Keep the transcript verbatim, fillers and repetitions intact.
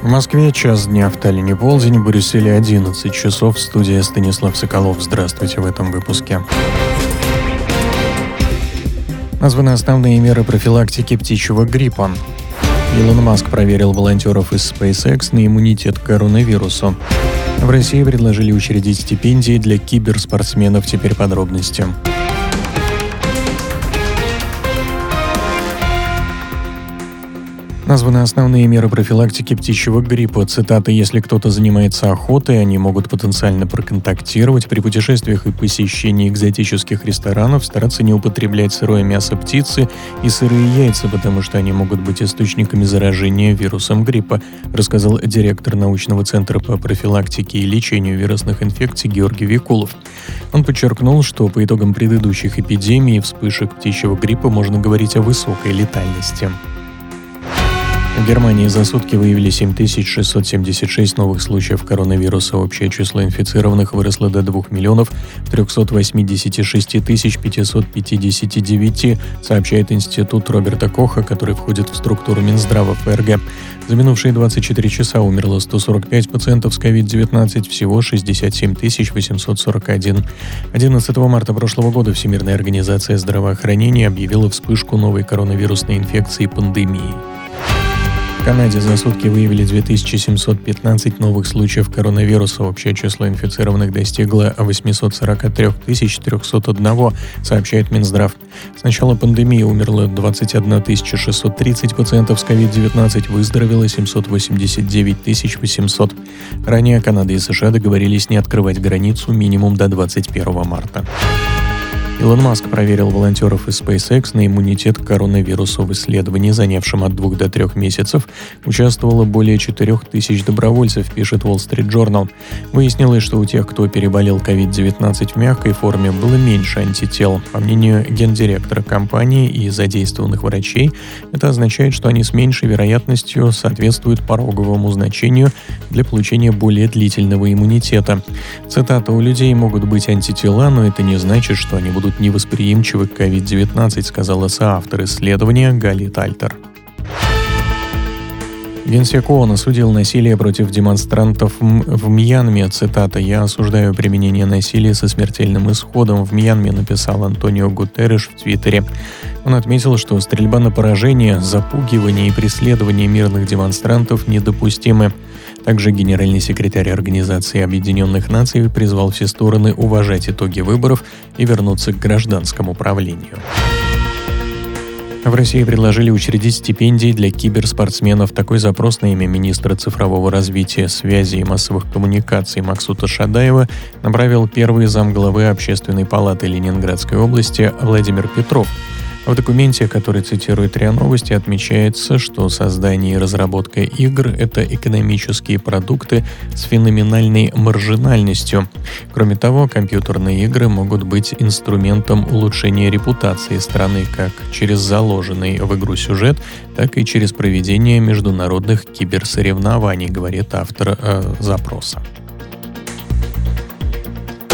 В Москве час дня, в Таллине полдень, в Брюсселе одиннадцать часов. Студия Станислав Соколов. Здравствуйте в этом выпуске. Названы основные меры профилактики птичьего гриппа. Илон Маск проверил волонтеров из SpaceX на иммунитет к коронавирусу. В России предложили учредить стипендии для киберспортсменов. Теперь подробности. Названы основные меры профилактики птичьего гриппа. Цитата: «Если кто-то занимается охотой, они могут потенциально проконтактировать. При путешествиях и посещении экзотических ресторанов стараться не употреблять сырое мясо птицы и сырые яйца, потому что они могут быть источниками заражения вирусом гриппа», рассказал директор научного центра по профилактике и лечению вирусных инфекций Георгий Викулов. Он подчеркнул, что по итогам предыдущих эпидемий и вспышек птичьего гриппа можно говорить о высокой летальности. В Германии за сутки выявили семь тысяч шестьсот семьдесят шесть новых случаев коронавируса. Общее число инфицированных выросло до двух миллионов трехсот восьмидесяти шести тысяч пятисот пятидесяти девяти, сообщает Институт Роберта Коха, который входит в структуру Минздрава ФРГ. За минувшие двадцать четыре часа умерло сто сорок пять пациентов с ковид девятнадцать, всего шестьдесят семь тысяч восемьсот сорок один. одиннадцатого марта прошлого года Всемирная организация здравоохранения объявила вспышку новой коронавирусной инфекции пандемией. В Канаде за сутки выявили две тысячи семьсот пятнадцать новых случаев коронавируса. Общее число инфицированных достигло восемьсот сорок три тысячи триста один, сообщает Минздрав. С начала пандемии умерло двадцать одна тысяча шестьсот тридцать пациентов с ковид девятнадцать, выздоровело семьсот восемьдесят девять тысяч восемьсот. Ранее Канада и США договорились не открывать границу минимум до двадцать первого марта. Илон Маск проверил волонтеров из SpaceX на иммунитет к коронавирусу. В исследовании, занявшем от двух до трех месяцев, участвовало более четырех тысяч добровольцев, пишет Wall Street Journal. Выяснилось, что у тех, кто переболел ковид девятнадцать в мягкой форме, было меньше антител. По мнению гендиректора компании и задействованных врачей, это означает, что они с меньшей вероятностью соответствуют пороговому значению для получения более длительного иммунитета. Цитата: «У людей могут быть антитела, но это не значит, что они будут невосприимчивы к ковид девятнадцать», сказала соавтор исследования Галит Альтер. Генсек ООН осудил насилие против демонстрантов в Мьянме. Цитата: «Я осуждаю применение насилия со смертельным исходом в Мьянме», написал Антонио Гутерриш в Твиттере. Он отметил, что стрельба на поражение, запугивание и преследование мирных демонстрантов недопустимы. Также генеральный секретарь Организации Объединенных Наций призвал все стороны уважать итоги выборов и вернуться к гражданскому правлению. В России предложили учредить стипендии для киберспортсменов. Такой запрос на имя министра цифрового развития, связи и массовых коммуникаций Максута Шадаева направил первый замглавы Общественной палаты Ленинградской области Владимир Петров. В документе, который цитирует РИА Новости, отмечается, что создание и разработка игр — это экономические продукты с феноменальной маржинальностью. Кроме того, компьютерные игры могут быть инструментом улучшения репутации страны как через заложенный в игру сюжет, так и через проведение международных киберсоревнований, говорит автор э, запроса.